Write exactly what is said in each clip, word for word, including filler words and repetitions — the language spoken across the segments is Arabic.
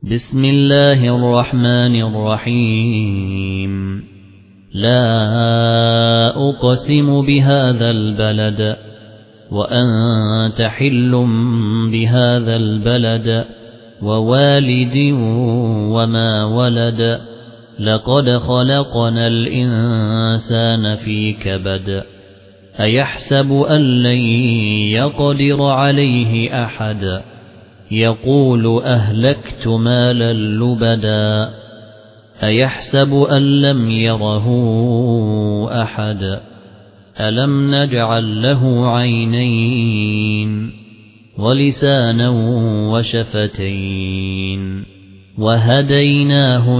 بسم الله الرحمن الرحيم لا أقسم بهذا البلد وأنت حل بهذا البلد ووالد وما ولد لقد خلقنا الإنسان في كبد أيحسب أن لن يقدر عليه أحد يقول أهلكت مالا لبدا أيحسب أن لم يره أحد ألم نجعل له عينين ولسانا وشفتين وهديناه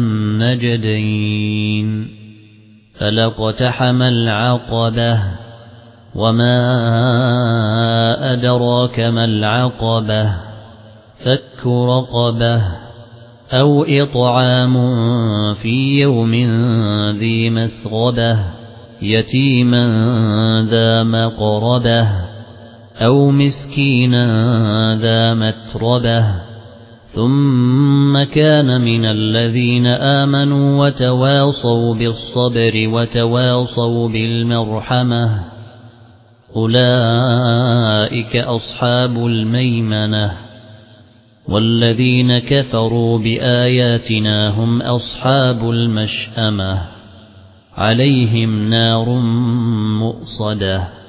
النجدين فلاقتحم العقبة وما أدراك ما العقبة فك رقبة أو إطعام في يوم ذي مسغبة يتيما ذا مقربة أو مسكينا ذا متربة ثم كان من الذين آمنوا وتواصوا بالصبر وتواصوا بالمرحمة أولئك أصحاب الميمنة والذين كفروا بآياتنا هم أصحاب المشأمة عليهم نار مؤصدة.